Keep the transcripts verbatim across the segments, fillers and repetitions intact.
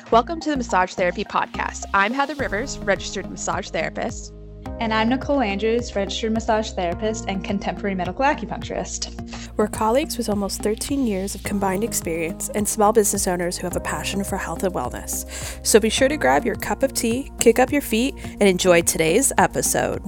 Welcome to the Massage Therapy Podcast. I'm Heather Rivers, registered massage therapist. And I'm Nicole Andrews, registered massage therapist and contemporary medical acupuncturist. We're colleagues with almost thirteen years of combined experience and small business owners who have a passion for health and wellness. So be sure to grab your cup of tea, kick up your feet, and enjoy today's episode.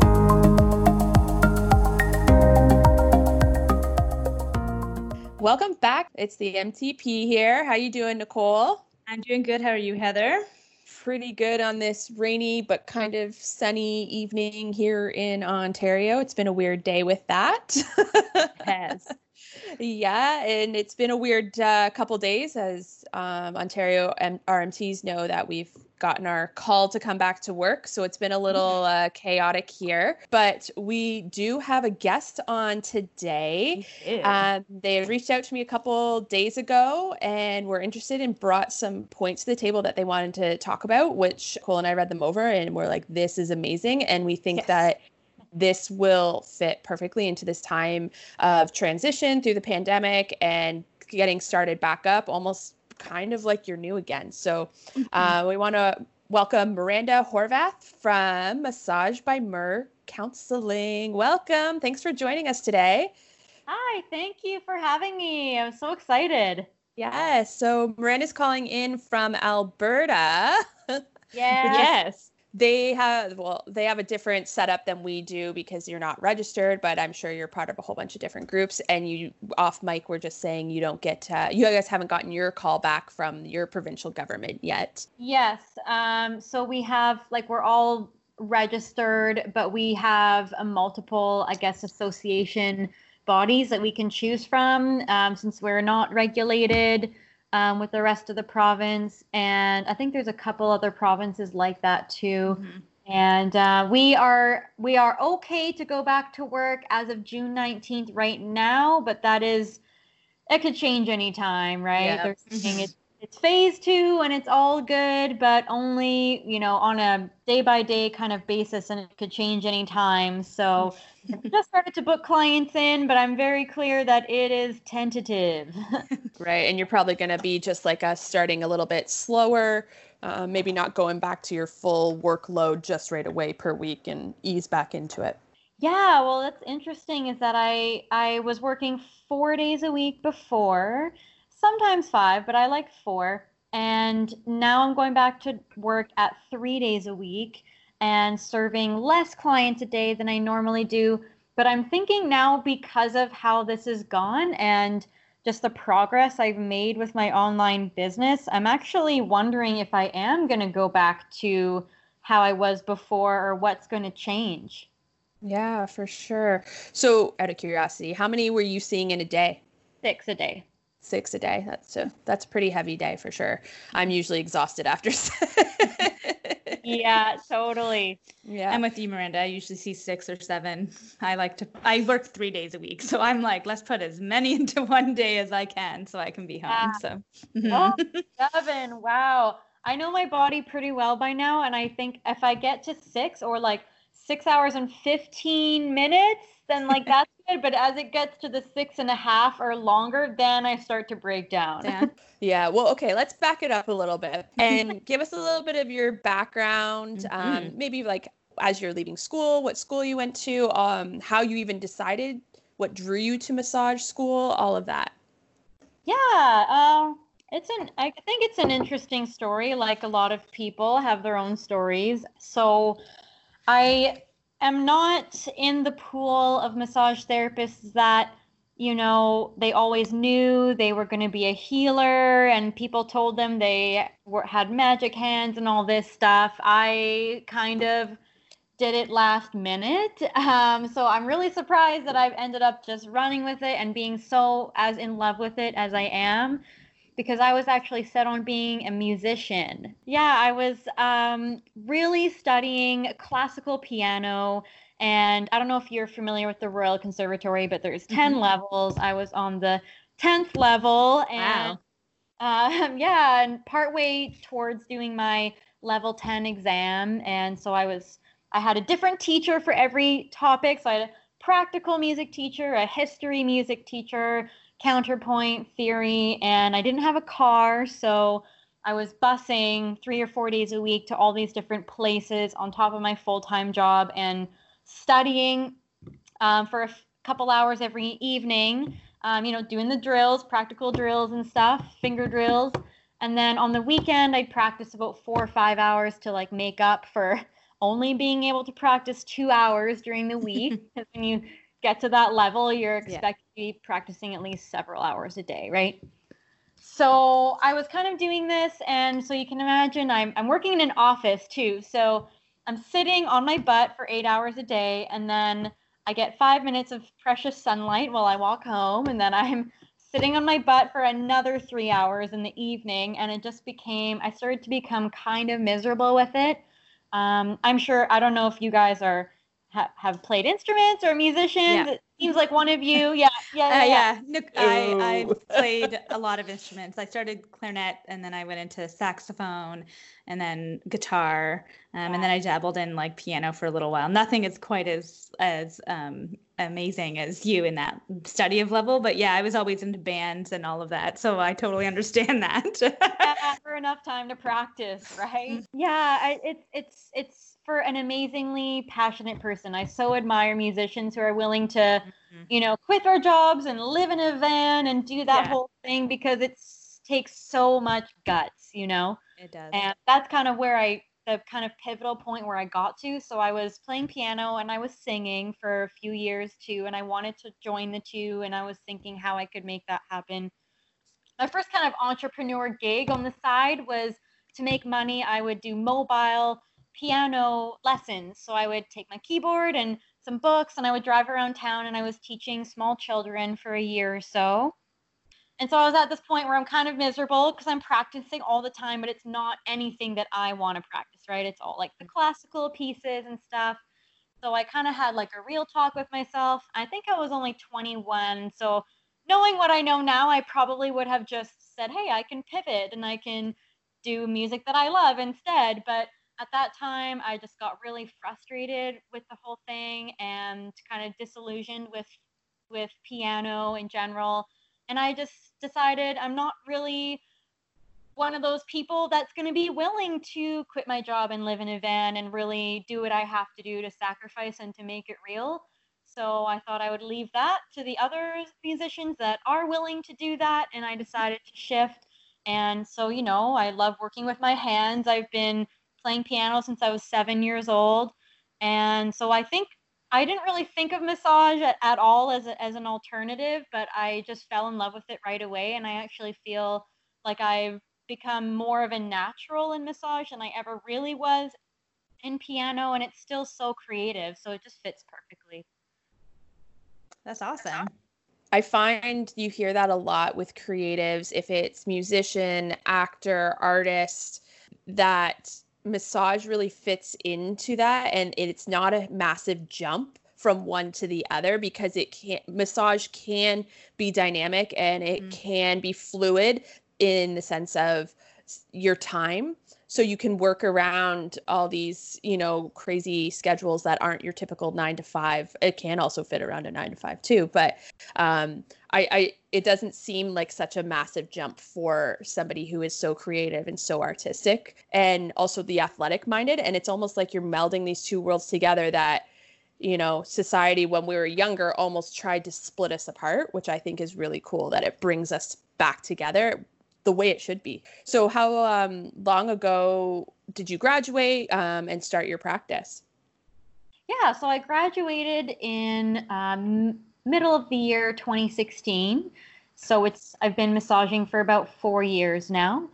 Welcome back. It's the M T P here. How you doing, Nicole? I'm doing good. How are you, Heather? Pretty good on this rainy but kind of sunny evening here in Ontario. It's been a weird day with that. Yes. Yeah, and it's been a weird uh, couple days as um, Ontario and R M Ts know that we've gotten our call to come back to work. So it's been a little uh, chaotic here, but we do have a guest on today. Um, they reached out to me a couple days ago and were interested and brought some points to the table that they wanted to talk about, which Cole and I read them over and we're like, this is amazing. And we think yes. that this will fit perfectly into this time of transition through the pandemic and getting started back up, almost kind of like you're new again. So uh, we want to welcome Miranda Horvath from Massage by Mer Counseling. Welcome. Thanks for joining us today. Hi, thank you for having me. I'm so excited. Yes. So Miranda's calling in from Alberta. Yes. Yes. They have, well, they have a different setup than we do because you're not registered, but I'm sure you're part of a whole bunch of different groups. And you, off mic, we're just saying you don't get, to, you guys haven't gotten your call back from your provincial government yet. Yes. Um, so we have, like, we're all registered, but we have a multiple, I guess, association bodies that we can choose from um, since we're not regulated. Um, with the rest of the province. And I think there's a couple other provinces like that too. Mm-hmm. And uh, we are we are okay to go back to work as of June nineteenth right now, but that is, it could change anytime, right? Yep. They're saying it's, it's phase two and it's all good, but only, you know, on a day by day kind of basis, and it could change anytime. So I just started to book clients in, but I'm very clear that it is tentative. Right. And you're probably going to be just like us, starting a little bit slower, uh, maybe not going back to your full workload just right away per week and ease back into it. Yeah, well, that's interesting is that I, I was working four days a week before, sometimes five, but I like four. And now I'm going back to work at three days a week and serving less clients a day than I normally do. But I'm thinking now, because of how this has gone and just the progress I've made with my online business, I'm actually wondering if I am going to go back to how I was before or what's going to change. Yeah, for sure. So out of curiosity, how many were you seeing in a day? Six a day. Six a day. That's a, that's a pretty heavy day for sure. I'm usually exhausted after. Yeah, totally. Yeah. I'm with you, Miranda. I usually see six or seven. I like to, I work three days a week. So I'm like, let's put as many into one day as I can so I can be home. So oh, seven. Wow. I know my body pretty well by now. And I think if I get to six or like six hours and fifteen minutes, then like that's good. But as it gets to the six and a half or longer, then I start to break down. Yeah. Yeah. Well, okay. Let's back it up a little bit and give us a little bit of your background. Mm-hmm. Um, maybe like as you're leaving school, what school you went to, um, how you even decided, what drew you to massage school, all of that. Yeah. Um, it's an, I think it's an interesting story. Like a lot of people have their own stories. So I am not in the pool of massage therapists that, you know, they always knew they were going to be a healer and people told them they were, had magic hands and all this stuff. I kind of did it last minute. Um, so I'm really surprised that I've ended up just running with it and being so as in love with it as I am, because I was actually set on being a musician. Yeah, I was um, really studying classical piano. And I don't know if you're familiar with the Royal Conservatory, but there's ten mm-hmm. levels. I was on the tenth level. And wow. um, yeah, and partway towards doing my level ten exam. And so I was, I had a different teacher for every topic. So I had a practical music teacher, a history music teacher, counterpoint theory, and I didn't have a car. So I was busing three or four days a week to all these different places on top of my full-time job and studying um, for a f- couple hours every evening, um, you know, doing the drills, practical drills and stuff, finger drills. And then on the weekend, I'd practice about four or five hours to like make up for only being able to practice two hours during the week. Because when you get to that level, you're expected yeah. to be practicing at least several hours a day, right? So I was kind of doing this, and so you can imagine I'm I'm working in an office too. So I'm sitting on my butt for eight hours a day, and then I get five minutes of precious sunlight while I walk home, and then I'm sitting on my butt for another three hours in the evening, and it just became, I started to become kind of miserable with it. Um, I'm sure, I don't know if you guys are ha- have played instruments or musicians. Yeah. It seems like one of you. Yeah, yeah, yeah. Uh, yeah. yeah. No, I, I played a lot of instruments. I started clarinet, and then I went into saxophone, and then guitar, um, and then I dabbled in like piano for a little while. Nothing is quite as as um, amazing as you in that study of level, but yeah, I was always into bands and all of that, so I totally understand that. Yeah, for enough time to practice, right? Yeah, I, it's it's it's for an amazingly passionate person. I so admire musicians who are willing to, mm-hmm. you know, quit their jobs and live in a van and do that yeah. whole thing, because it takes so much guts, you know? It does. And that's kind of where I, the kind of pivotal point where I got to. So I was playing piano and I was singing for a few years too, and I wanted to join the two, and I was thinking how I could make that happen. My first kind of entrepreneur gig on the side was to make money. I would do mobile piano lessons. So I would take my keyboard and some books, and I would drive around town, and I was teaching small children for a year or so. And so I was at this point where I'm kind of miserable because I'm practicing all the time, but it's not anything that I want to practice, right? It's all like the classical pieces and stuff. So I kind of had like a real talk with myself. I think I was only twenty-one. So knowing what I know now, I probably would have just said, hey, I can pivot and I can do music that I love instead. But at that time, I just got really frustrated with the whole thing and kind of disillusioned with with piano in general. And I just decided I'm not really one of those people that's going to be willing to quit my job and live in a van and really do what I have to do to sacrifice and to make it real. So I thought I would leave that to the other musicians that are willing to do that. And I decided to shift. And so, you know, I love working with my hands. I've been playing piano since I was seven years old. And so I think I didn't really think of massage at, at all as, a, as an alternative, but I just fell in love with it right away. And I actually feel like I've become more of a natural in massage than I ever really was in piano. And it's still so creative. So it just fits perfectly. That's awesome. I find you hear that a lot with creatives, if it's musician, actor, artist, that massage really fits into that, and it's not a massive jump from one to the other, because it can massage can be dynamic and it mm. can be fluid in the sense of your time. So you can work around all these, you know, crazy schedules that aren't your typical nine to five. It can also fit around a nine to five too, but um, I, I, it doesn't seem like such a massive jump for somebody who is so creative and so artistic and also the athletic minded. And it's almost like you're melding these two worlds together that, you know, society when we were younger almost tried to split us apart, which I think is really cool that it brings us back together the way it should be. So how um, long ago did you graduate um, and start your practice? Yeah, so I graduated in um, middle of the year twenty sixteen. So it's I've been massaging for about four years now.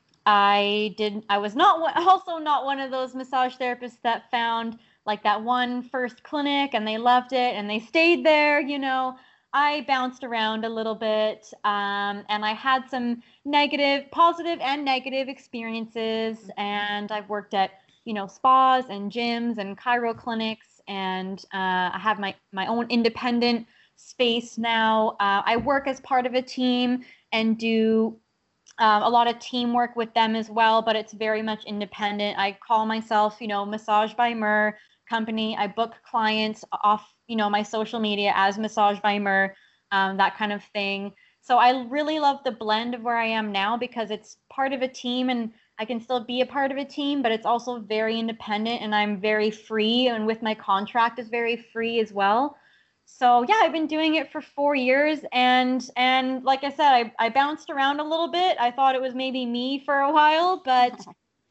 I did. I was not also not one of those massage therapists that found like that one first clinic and they loved it and they stayed there. You know, I bounced around a little bit, um, and I had some negative, positive and negative experiences. And I've worked at, you know, spas and gyms and chiro clinics, and uh, I have my my own independent space now. Uh, I work as part of a team and do um, a lot of teamwork with them as well, but it's very much independent. I call myself, you know, Massage by Mer company. I book clients off, you know, my social media as Massage by Mer, um, that kind of thing. So I really love the blend of where I am now because it's part of a team and I can still be a part of a team, but it's also very independent and I'm very free. And with my contract is very free as well. So yeah, I've been doing it for four years. And and like I said, I, I bounced around a little bit. I thought it was maybe me for a while, but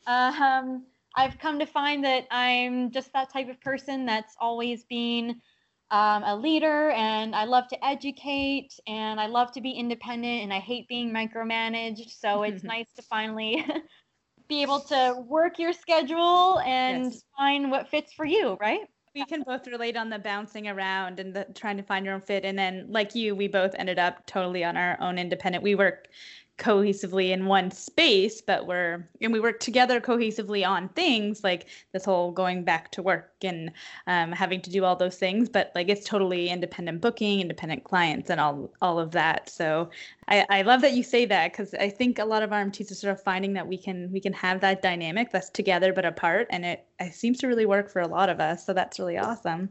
um, I've come to find that I'm just that type of person that's always been um, a leader, and I love to educate, and I love to be independent, and I hate being micromanaged. So it's nice to finally be able to work your schedule and Yes. find what fits for you, right? We can both relate on the bouncing around and the trying to find your own fit. And then like you, we both ended up totally on our own independent. We work cohesively in one space, but we're, and we work together cohesively on things like this whole going back to work and um, having to do all those things, but like it's totally independent booking, independent clients and all, all of that. So I, I love that you say that because I think a lot of R M Ts are sort of finding that we can, we can have that dynamic that's together but apart. And it, it seems to really work for a lot of us. So that's really awesome.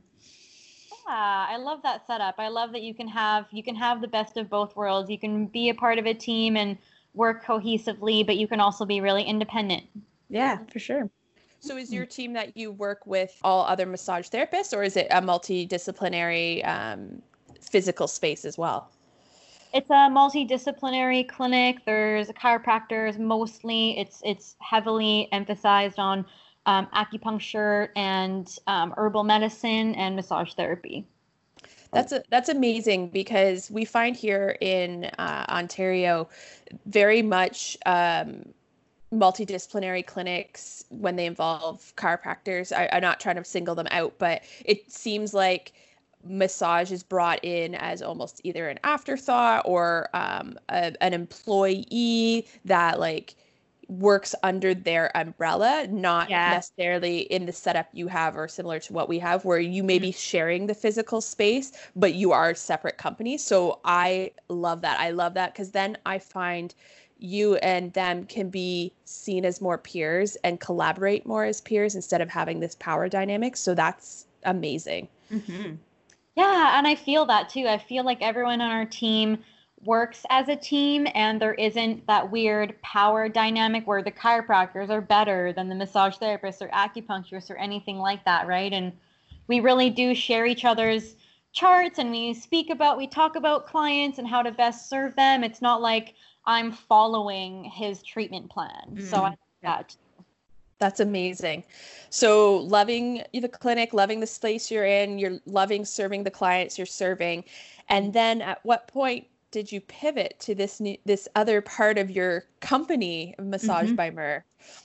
Yeah, I love that setup. I love that you can have you can have the best of both worlds. You can be a part of a team and work cohesively, but you can also be really independent. Yeah, for sure. So is your team that you work with all other massage therapists, or is it a multidisciplinary um, physical space as well? It's a multidisciplinary clinic. There's chiropractors mostly. It's it's heavily emphasized on Um, acupuncture and um, herbal medicine and massage therapy. That's a, that's amazing because we find here in uh, Ontario very much um, multidisciplinary clinics when they involve chiropractors. I, I'm not trying to single them out, but it seems like massage is brought in as almost either an afterthought or um, a, an employee that like works under their umbrella, not Yeah. necessarily in the setup you have or similar to what we have, where you may be sharing the physical space, but you are separate companies. So I love that. I love that because then I find you and them can be seen as more peers and collaborate more as peers instead of having this power dynamic. So that's amazing. Mm-hmm. Yeah, and I feel that too. I feel like everyone on our team works as a team and there isn't that weird power dynamic where the chiropractors are better than the massage therapists or acupuncturists or anything like that, right? And we really do share each other's charts and we speak about, we talk about clients and how to best serve them. It's not like I'm following his treatment plan. Mm-hmm. So I like that. That's amazing. So loving the clinic, loving the space you're in, you're loving serving the clients you're serving. And then at what point did you pivot to this new, this other part of your company, Massage Mm-hmm. by Mer?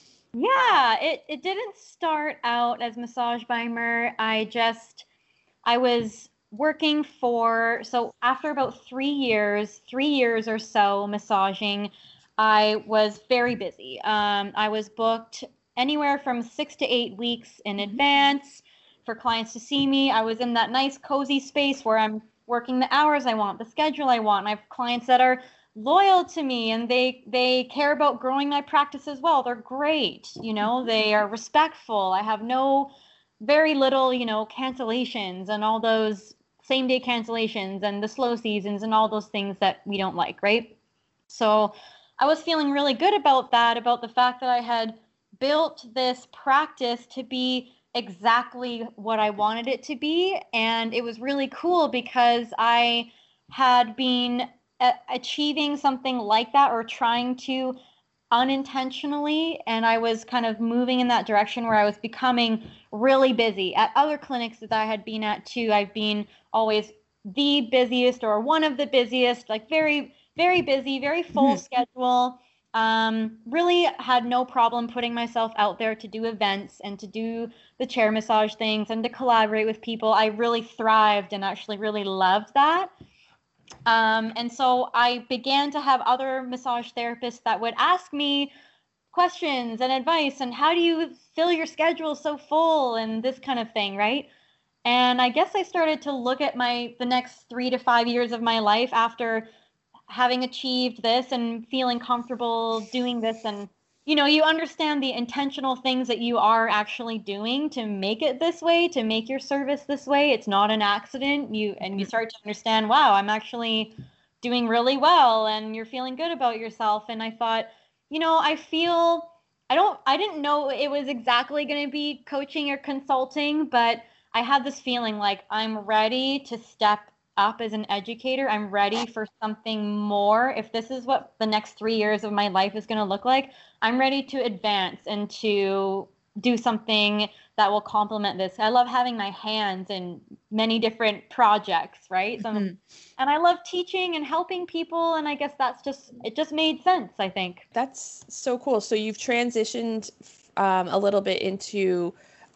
Yeah, it, it didn't start out as Massage by Mer. I just, I was working for, so after about three years, three years or so massaging, I was very busy. Um, I was booked anywhere from six to eight weeks in advance for clients to see me. I was in that nice cozy space where I'm working the hours I want, the schedule I want. And I have clients that are loyal to me and they they care about growing my practice as well. They're great, you know, they are respectful. I have no, very little, you know, cancellations and all those same day cancellations and the slow seasons and all those things that we don't like, right? So I was feeling really good about that, about the fact that I had built this practice to be exactly what I wanted it to be. And it was really cool because I had been a- achieving something like that or trying to unintentionally. And I was kind of moving in that direction where I was becoming really busy. At other clinics that I had been at too, I've been always the busiest or one of the busiest, like very, very busy, very full mm-hmm. schedule. Um, really had no problem putting myself out there to do events and to do the chair massage things and to collaborate with people. I really thrived and actually really loved that. Um, and so I began to have other massage therapists that would ask me questions and advice and how do you fill your schedule so full and this kind of thing, right? And I guess I started to look at my the next three to five years of my life after having achieved this and feeling comfortable doing this. And, you know, you understand the intentional things that you are actually doing to make it this way, to make your service this way. It's not an accident. You and you start to understand, wow, I'm actually doing really well and you're feeling good about yourself. And I thought, you know, I feel, I don't, I didn't know it was exactly going to be coaching or consulting, but I had this feeling like I'm ready to step up as an educator. I'm ready for something more. If this is what the next three years of my life is going to look like, I'm ready to advance and to do something that will complement this. I love having my hands in many different projects, right? So, mm-hmm. And I love teaching and helping people. And I guess that's just, it just made sense, I think. That's so cool. So you've transitioned um, a little bit into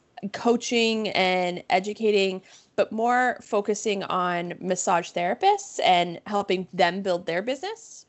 coaching and educating, but more focusing on massage therapists and helping them build their business?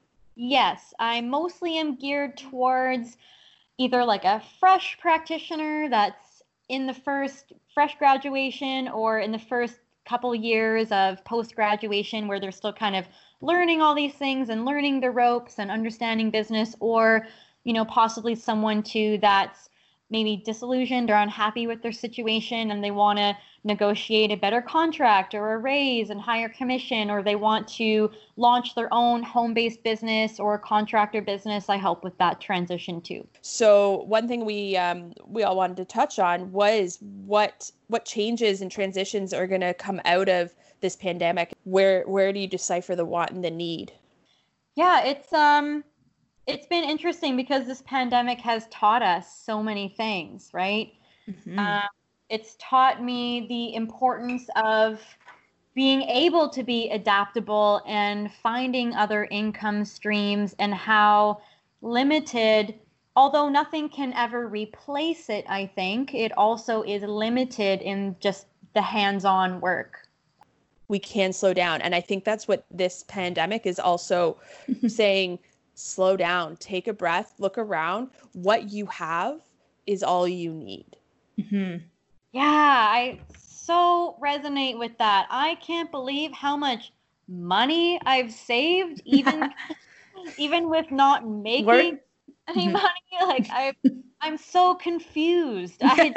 Yes, I mostly am geared towards either like a fresh practitioner that's in the first fresh graduation or in the first couple years of post-graduation where they're still kind of learning all these things and learning the ropes and understanding business, or, you know, possibly someone too that's maybe disillusioned or unhappy with their situation and they want to negotiate a better contract or a raise and higher commission, or they want to launch their own home-based business or contractor business. I help with that transition too. So one thing we um, we all wanted to touch on was what what changes and transitions are going to come out of this pandemic. Where where do you decipher the want and the need? Yeah, it's um. It's been interesting because this pandemic has taught us so many things, right? Mm-hmm. Um, it's taught me the importance of being able to be adaptable and finding other income streams, and how limited, although nothing can ever replace it, I think, it also is limited in just the hands-on work. We can slow down. And I think that's what this pandemic is also saying. Slow down, take a breath, look around. What you have is all you need. Mm-hmm. Yeah, I so resonate with that. I can't believe how much money I've saved, even even with not making Word? any mm-hmm. money. Like I, I'm so confused. I,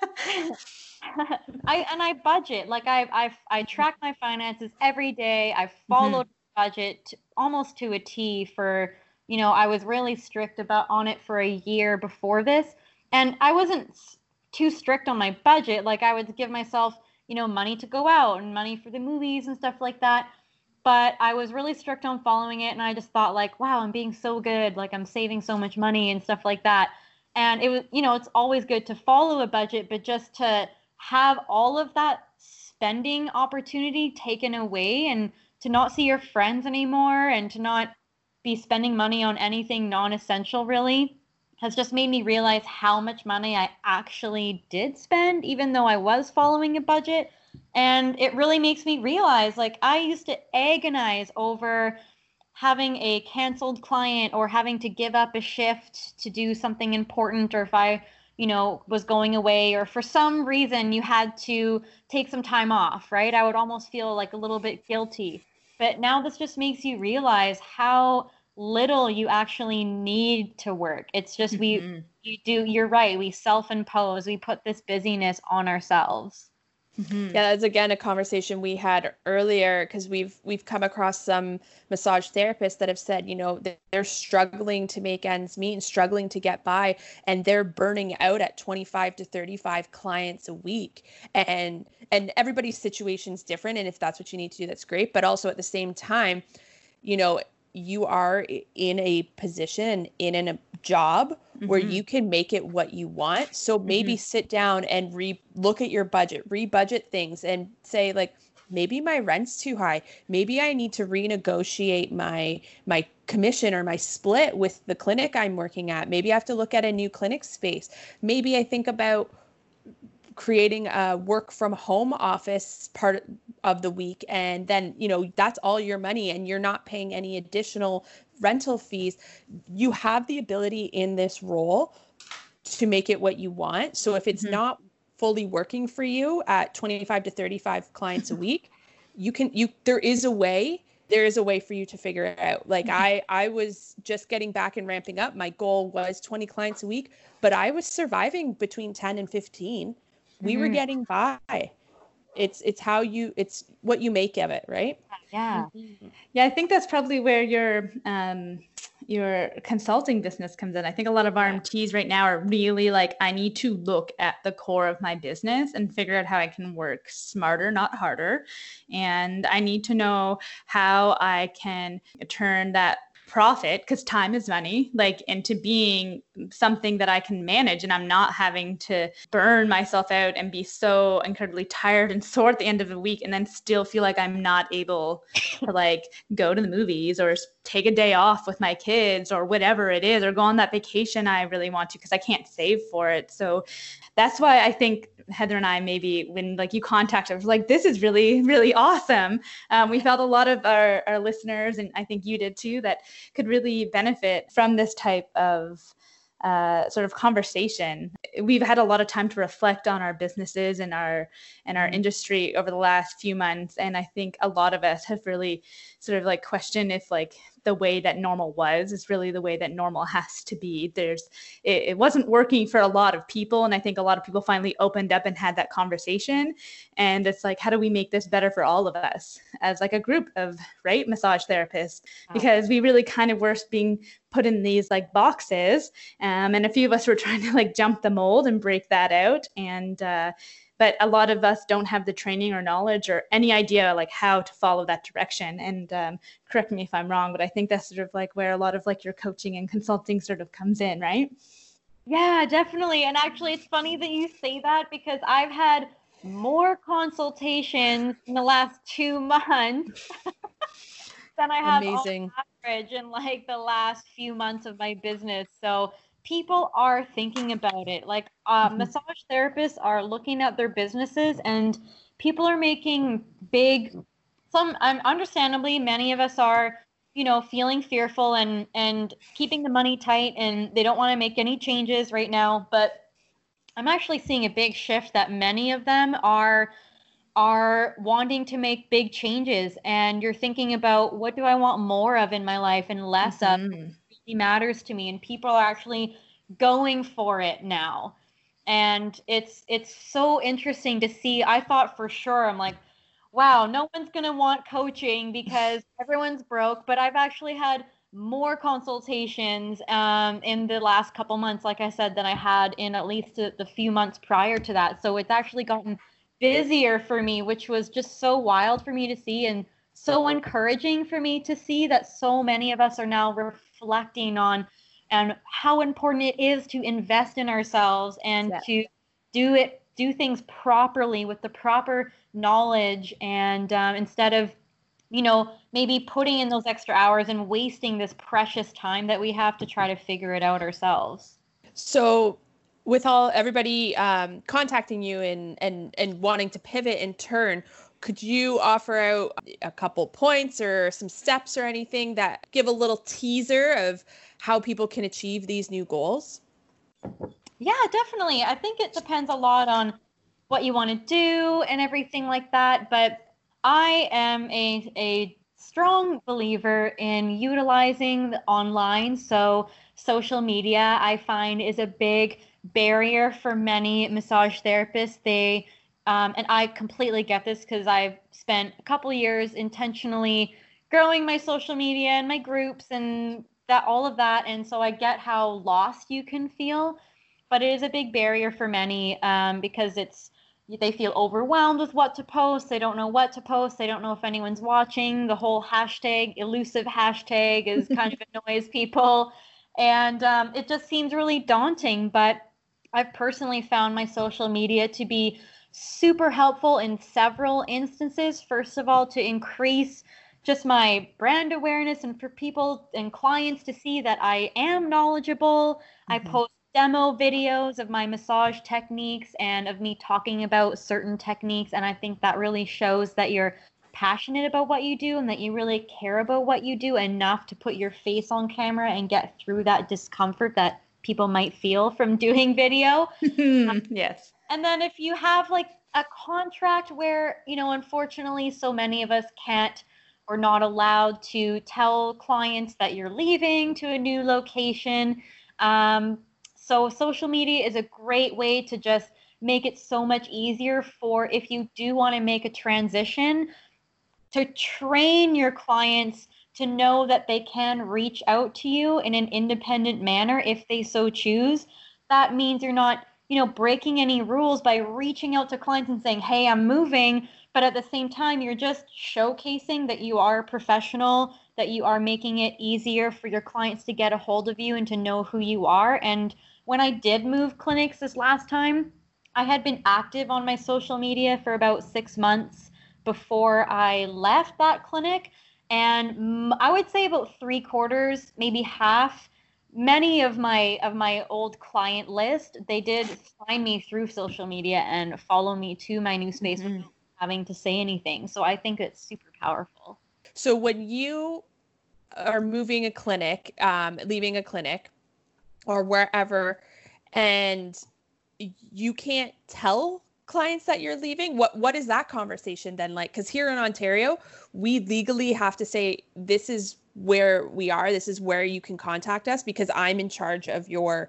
I and I budget. Like I, I, I track my finances every day. I followed mm-hmm. the budget to, almost to a T for. You know, I was really strict about on it for a year before this, and I wasn't too strict on my budget. Like I would give myself, you know, money to go out and money for the movies and stuff like that. But I was really strict on following it, and I just thought like, wow, I'm being so good. Like I'm saving so much money and stuff like that. And it was, you know, it's always good to follow a budget, but just to have all of that spending opportunity taken away and to not see your friends anymore and to not be spending money on anything non-essential really has just made me realize how much money I actually did spend, even though I was following a budget. And it really makes me realize, like, I used to agonize over having a canceled client or having to give up a shift to do something important, or if I, you know, was going away, or for some reason you had to take some time off, right? I would almost feel like a little bit guilty. But now this just makes you realize how little you actually need to work. It's just mm-hmm. we you do you're right, we self-impose, we put this busyness on ourselves. Mm-hmm. Yeah, that's again a conversation we had earlier, because we've we've come across some massage therapists that have said, you know, they're struggling to make ends meet and struggling to get by, and they're burning out at twenty-five to thirty-five clients a week. And and everybody's situation's different, and if that's what you need to do, that's great. But also at the same time, you know, you are in a position, in a job mm-hmm. where you can make it what you want. So maybe mm-hmm. sit down and re look at your budget, re-budget things, and say like, maybe my rent's too high. Maybe I need to renegotiate my my commission or my split with the clinic I'm working at. Maybe I have to look at a new clinic space. Maybe I think about creating a work from home office part of the week, and then, you know, that's all your money and you're not paying any additional rental fees. You have the ability in this role to make it what you want. So if it's mm-hmm. not fully working for you at twenty-five to thirty-five clients a week, you can, you, there is a way, there is a way for you to figure it out. Like mm-hmm. I, I was just getting back and ramping up. My goal was twenty clients a week, but I was surviving between ten and fifteen. We mm-hmm. were getting by. It's it's how you it's what you make of it, right? Yeah. Mm-hmm. Yeah, I think that's probably where your um your consulting business comes in. I think a lot of R M Ts right now are really like, I need to look at the core of my business and figure out how I can work smarter, not harder. And I need to know how I can turn that profit, because time is money, like into being something that I can manage, and I'm not having to burn myself out and be so incredibly tired and sore at the end of the week and then still feel like I'm not able to like go to the movies or take a day off with my kids or whatever it is, or go on that vacation I really want to because I can't save for it. So that's why I think Heather and I, maybe when like you contacted us, like, this is really, really awesome. Um, we felt a lot of our, our listeners, and I think you did too, that could really benefit from this type of uh, sort of conversation. We've had a lot of time to reflect on our businesses and our and our industry over the last few months. And I think a lot of us have really sort of like questioned if like the way that normal was is really the way that normal has to be. There's it, it wasn't working for a lot of people. And I think a lot of people finally opened up and had that conversation. And it's like, how do we make this better for all of us as like a group of, right, massage therapists? Because we really kind of were being put in these like boxes. Um, and a few of us were trying to like jump the mold and break that out. And uh, but a lot of us don't have the training or knowledge or any idea like how to follow that direction. And um, correct me if I'm wrong, but I think that's sort of like where a lot of like your coaching and consulting sort of comes in, right? Yeah, definitely. And actually, it's funny that you say that, because I've had more consultations in the last two months than I have Amazing. on average in like the last few months of my business. So people are thinking about it. Like uh, mm-hmm. massage therapists are looking at their businesses, and people are making big, some um, understandably, many of us are, you know, feeling fearful and, and keeping the money tight, and they don't want to make any changes right now. But I'm actually seeing a big shift that many of them are are wanting to make big changes, and you're thinking about, what do I want more of in my life and less mm-hmm. of what really matters to me, and people are actually going for it now. And it's it's so interesting to see. I thought for sure, I'm like, wow, no one's going to want coaching because everyone's broke, but I've actually had more consultations um, in the last couple months, like I said, than I had in at least the, the few months prior to that. So it's actually gotten busier for me, which was just so wild for me to see, and so encouraging for me to see that so many of us are now reflecting on and how important it is to invest in ourselves and yeah. to do it, do things properly with the proper knowledge, and um, instead of, you know, maybe putting in those extra hours and wasting this precious time that we have to try to figure it out ourselves. So with all everybody um, contacting you and, and, and wanting to pivot and turn, could you offer out a couple points or some steps or anything that give a little teaser of how people can achieve these new goals? Yeah, definitely. I think it depends a lot on what you want to do and everything like that. But I am a, a strong believer in utilizing the online. So social media, I find, is a big barrier for many massage therapists. They um, and I completely get this because I've spent a couple years intentionally growing my social media and my groups and that all of that. And so I get how lost you can feel, but it is a big barrier for many um, because it's they feel overwhelmed with what to post. They don't know what to post. They don't know if anyone's watching. The whole hashtag, elusive hashtag, is kind of annoys people. And um, it just seems really daunting. But I've personally found my social media to be super helpful in several instances. First of all, to increase just my brand awareness and for people and clients to see that I am knowledgeable. Mm-hmm. I post demo videos of my massage techniques and of me talking about certain techniques. And I think that really shows that you're passionate about what you do and that you really care about what you do enough to put your face on camera and get through that discomfort that people might feel from doing video. um, yes. And then if you have like a contract where, you know, unfortunately, so many of us can't or not allowed to tell clients that you're leaving to a new location. Um, So social media is a great way to just make it so much easier for, if you do want to make a transition, to train your clients to know that they can reach out to you in an independent manner if they so choose. That means you're not, you know, breaking any rules by reaching out to clients and saying, hey, I'm moving. But at the same time, you're just showcasing that you are a professional, that you are making it easier for your clients to get a hold of you and to know who you are. And when I did move clinics this last time, I had been active on my social media for about six months before I left that clinic. And I would say about three quarters, maybe half, many of my of my old client list, they did find me through social media and follow me to my new space mm-hmm. without having to say anything. So I think it's super powerful. So when you are moving a clinic, um, leaving a clinic or wherever, and you can't tell clients that you're leaving, what what is that conversation then like? Because here in Ontario, we legally have to say, this is where we are, this is where you can contact us, because I'm in charge of your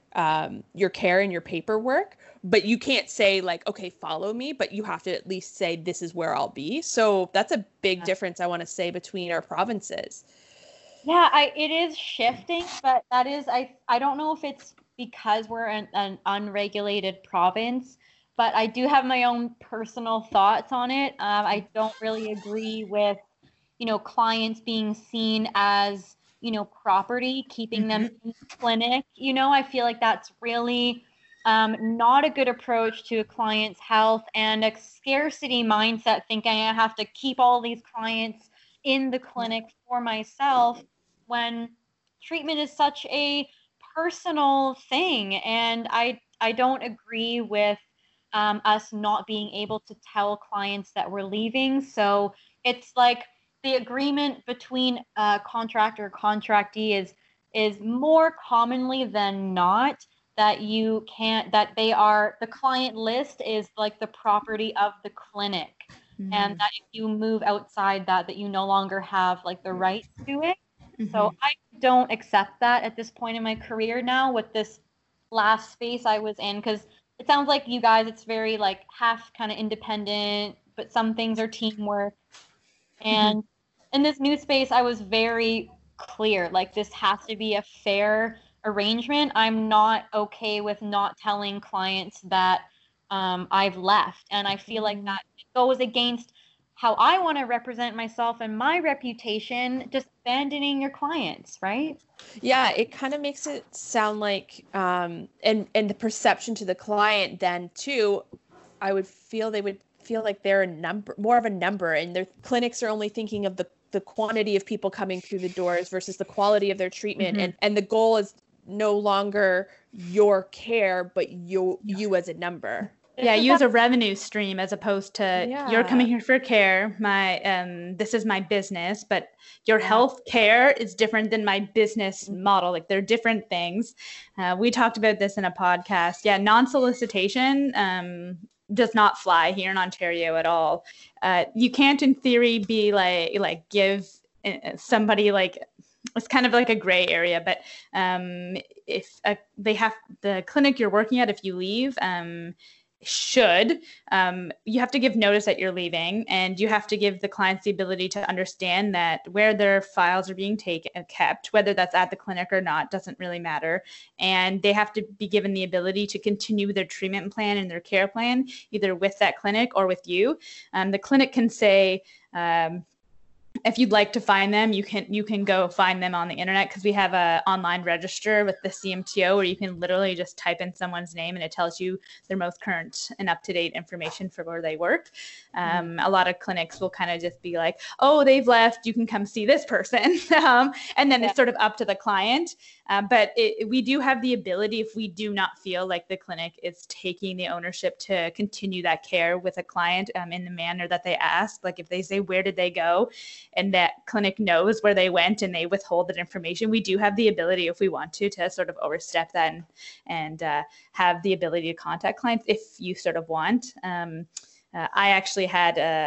um your care and your paperwork. But you can't say like, okay, follow me, but you have to at least say, this is where I'll be. So that's a big yeah. difference, I want to say, between our provinces. Yeah, I it is shifting, but that is, I I don't know if it's because we're an, an unregulated province, but I do have my own personal thoughts on it. Um, I don't really agree with, you know, clients being seen as, you know, property, keeping mm-hmm. them in the clinic. You know, I feel like that's really um, not a good approach to a client's health, and a scarcity mindset, thinking I have to keep all these clients in the clinic for myself, when treatment is such a personal thing. And I, I don't agree with um, us not being able to tell clients that we're leaving. So it's like the agreement between a contractor or contractee is, is more commonly than not that you can't, that they are, the client list is like the property of the clinic. Mm-hmm. And that if you move outside that, that you no longer have like the rights to it. Mm-hmm. So I don't accept that at this point in my career now with this last space I was in, because it sounds like you guys, it's very like half kind of independent, but some things are teamwork. And mm-hmm. in this new space, I was very clear, like this has to be a fair arrangement. I'm not okay with not telling clients that um, I've left. And I feel like that goes against how I want to represent myself and my reputation, just abandoning your clients, right? Yeah, it kind of makes it sound like, um, and, and the perception to the client then too, I would feel they would feel like they're a number, more of a number, and their clinics are only thinking of the, the quantity of people coming through the doors versus the quality of their treatment. Mm-hmm. And, and the goal is no longer your care, but you, you as a number. Yeah, use a revenue stream as opposed to yeah. you're coming here for care. My um, this is my business, but your yeah. health care is different than my business model. Like they're different things. Uh, we talked about this in a podcast. Yeah, non-solicitation um, does not fly here in Ontario at all. Uh, you can't, in theory, be like like give somebody like. It's kind of like a gray area, but um, if uh, they have the clinic you're working at, if you leave. Um, should um, you have to give notice that you're leaving, and you have to give the clients the ability to understand that where their files are being taken kept, whether that's at the clinic or not, doesn't really matter. And they have to be given the ability to continue their treatment plan and their care plan, either with that clinic or with you. Um, the clinic can say, um, if you'd like to find them, you can you can go find them on the internet, because we have a online register with the C M T O where you can literally just type in someone's name and it tells you their most current and up-to-date information for where they work. Um, mm-hmm. A lot of clinics will kind of just be like, oh, they've left, you can come see this person. um, and then yeah. it's sort of up to the client. Uh, but it, we do have the ability, if we do not feel like the clinic is taking the ownership to continue that care with a client um, in the manner that they ask, like if they say, where did they go? And that clinic knows where they went and they withhold that information, we do have the ability, if we want to, to sort of overstep that and, and uh, have the ability to contact clients if you sort of want. Um, uh, I actually had a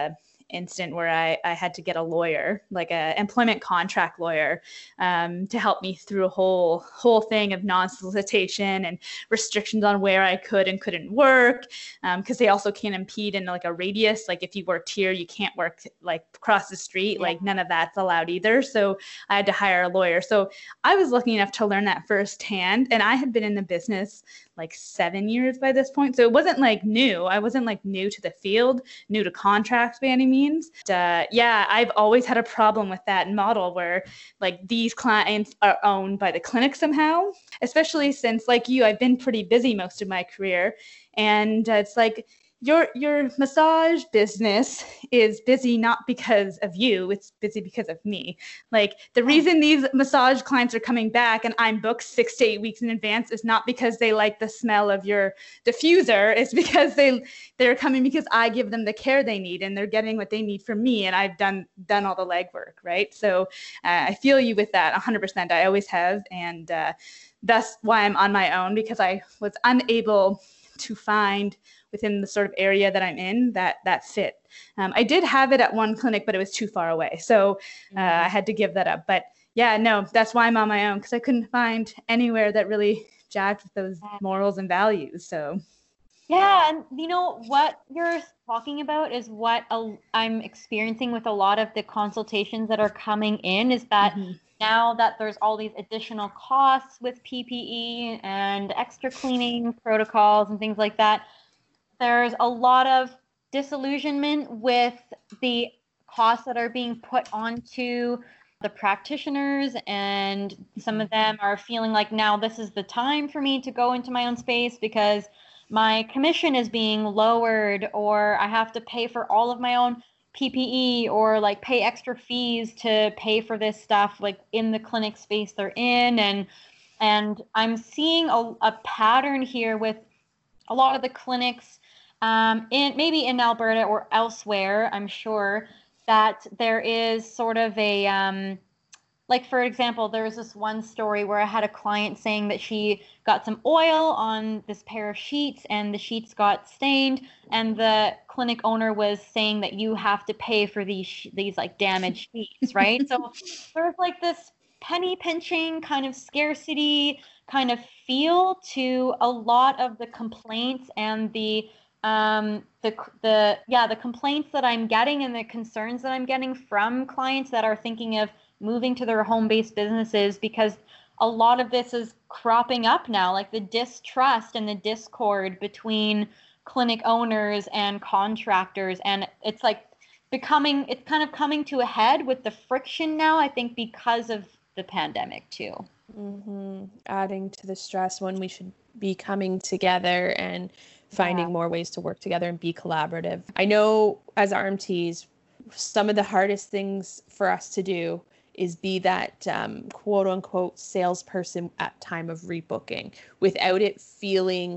instant where I, I had to get a lawyer, like a employment contract lawyer, um, to help me through a whole whole thing of non-solicitation and restrictions on where I could and couldn't work, because um, they also can't impede in like a radius. Like if you worked here, you can't work like across the street. Yeah. Like none of that's allowed either. So I had to hire a lawyer. So I was lucky enough to learn that firsthand, and I had been in the business like seven years by this point. So it wasn't like new. I wasn't like new to the field, new to contracts by any means. Uh, yeah, I've always had a problem with that model where like these clients are owned by the clinic somehow, especially since like you, I've been pretty busy most of my career. And uh, it's like, Your your massage business is busy not because of you, it's busy because of me. Like the reason these massage clients are coming back and I'm booked six to eight weeks in advance is not because they like the smell of your diffuser. It's because they they're coming because I give them the care they need and they're getting what they need from me, and I've done done all the legwork, right? So uh, I feel you with that one hundred percent. I always have, and uh, that's why I'm on my own, because I was unable to find within the sort of area that I'm in that that fit. Um, I did have it at one clinic, but it was too far away. So uh, I had to give that up. But yeah, no, that's why I'm on my own, because I couldn't find anywhere that really jived with those morals and values. So yeah, and you know what you're talking about is what a, I'm experiencing with a lot of the consultations that are coming in, is that mm-hmm. now that there's all these additional costs with P P E and extra cleaning protocols and things like that, there's a lot of disillusionment with the costs that are being put onto the practitioners, and some of them are feeling like now this is the time for me to go into my own space because my commission is being lowered, or I have to pay for all of my own P P E, or like pay extra fees to pay for this stuff like in the clinic space they're in. And and I'm seeing a, a pattern here with a lot of the clinics um, in maybe in Alberta or elsewhere, I'm sure, that there is sort of a um, like, for example, there was this one story where I had a client saying that she got some oil on this pair of sheets and the sheets got stained, and the clinic owner was saying that you have to pay for these sh- these like damaged sheets, right? So there's like this penny pinching kind of scarcity kind of feel to a lot of the complaints and the um the the yeah the complaints that I'm getting and the concerns that I'm getting from clients that are thinking of moving to their home-based businesses, because a lot of this is cropping up now, like the distrust and the discord between clinic owners and contractors, and it's like becoming it's kind of coming to a head with the friction now, I think, because of the pandemic too. Mm-hmm. Adding to the stress when we should be coming together and finding yeah. more ways to work together and be collaborative. I know as R M Ts, some of the hardest things for us to do is be that um, quote unquote salesperson at time of rebooking without it feeling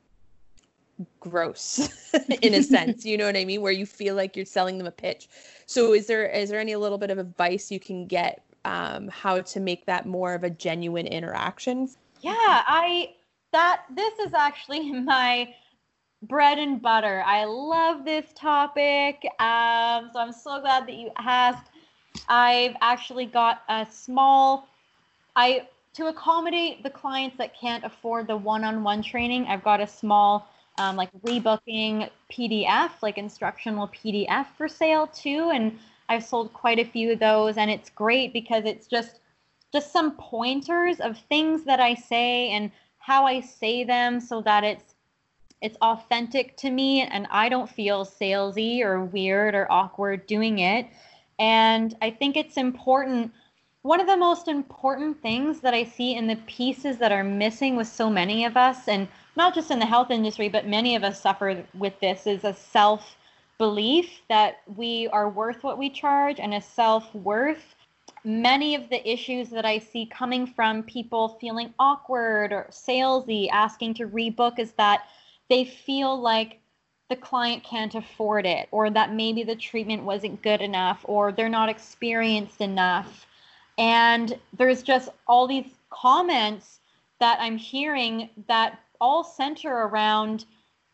gross in a sense, you know what I mean? Where you feel like you're selling them a pitch. So is there, is there any little bit of advice you can get um, how to make that more of a genuine interaction? Yeah, I, that, this is actually my bread and butter. I love this topic. Um, so I'm so glad that you asked. I've actually got a small, I, to accommodate the clients that can't afford the one-on-one training, I've got a small, um, like rebooking P D F, like instructional P D F for sale too. And I've sold quite a few of those, and it's great because it's just, just some pointers of things that I say and how I say them so that it's, it's authentic to me and I don't feel salesy or weird or awkward doing it. And I think it's important. One of the most important things that I see in the pieces that are missing with so many of us, and not just in the health industry, but many of us suffer with this, is a self-belief that we are worth what we charge and a self-worth. Many of the issues that I see coming from people feeling awkward or salesy, asking to rebook, is that they feel like the client can't afford it, or that maybe the treatment wasn't good enough, or they're not experienced enough. And there's just all these comments that I'm hearing that all center around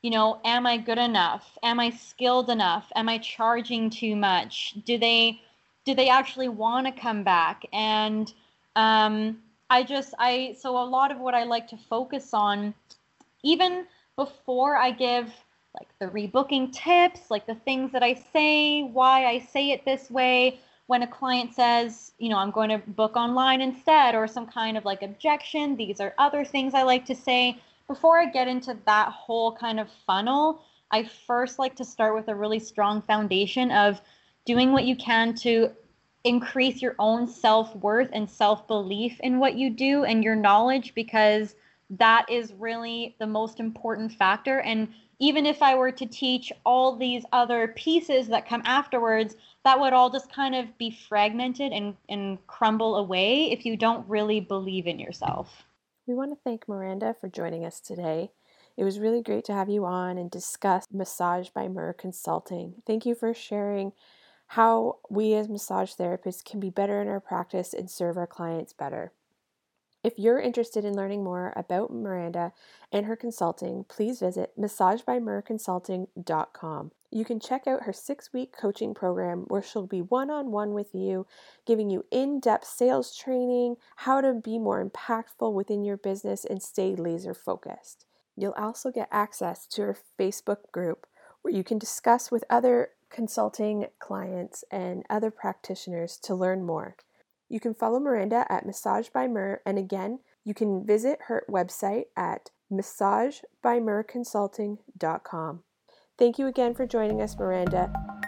you know, am I good enough? Am I skilled enough? Am I charging too much? Do they do they actually want to come back? And um, I just, I, so a lot of what I like to focus on, even before I give like the rebooking tips, like the things that I say, why I say it this way, when a client says, you know, I'm going to book online instead, or some kind of like objection, these are other things I like to say. Before I get into that whole kind of funnel, I first like to start with a really strong foundation of doing what you can to increase your own self-worth and self-belief in what you do and your knowledge, because that is really the most important factor. And even if I were to teach all these other pieces that come afterwards, that would all just kind of be fragmented and, and crumble away if you don't really believe in yourself. We want to thank Miranda for joining us today. It was really great to have you on and discuss Massage by Mir Consulting. Thank you for sharing how we as massage therapists can be better in our practice and serve our clients better. If you're interested in learning more about Miranda and her consulting, please visit massage by mir consulting dot com. You can check out her six-week coaching program where she'll be one-on-one with you, giving you in-depth sales training, how to be more impactful within your business and stay laser focused. You'll also get access to her Facebook group where you can discuss with other consulting clients and other practitioners to learn more. You can follow Miranda at Massage by Mir, and again, you can visit her website at massage by mir consulting dot com. Thank you again for joining us, Miranda.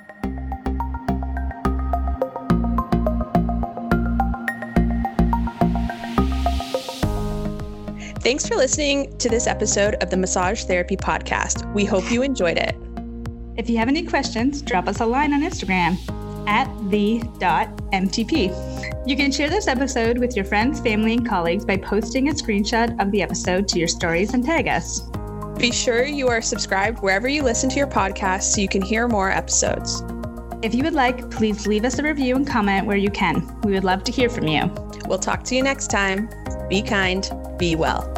Thanks for listening to this episode of the Massage Therapy Podcast. We hope you enjoyed it. If you have any questions, drop us a line on Instagram at the dot M T P. You can share this episode with your friends, family, and colleagues by posting a screenshot of the episode to your stories and tag us. Be sure you are subscribed wherever you listen to your podcast so you can hear more episodes. If you would like, please leave us a review and comment where you can. We would love to hear from you. We'll talk to you next time. Be kind, be well.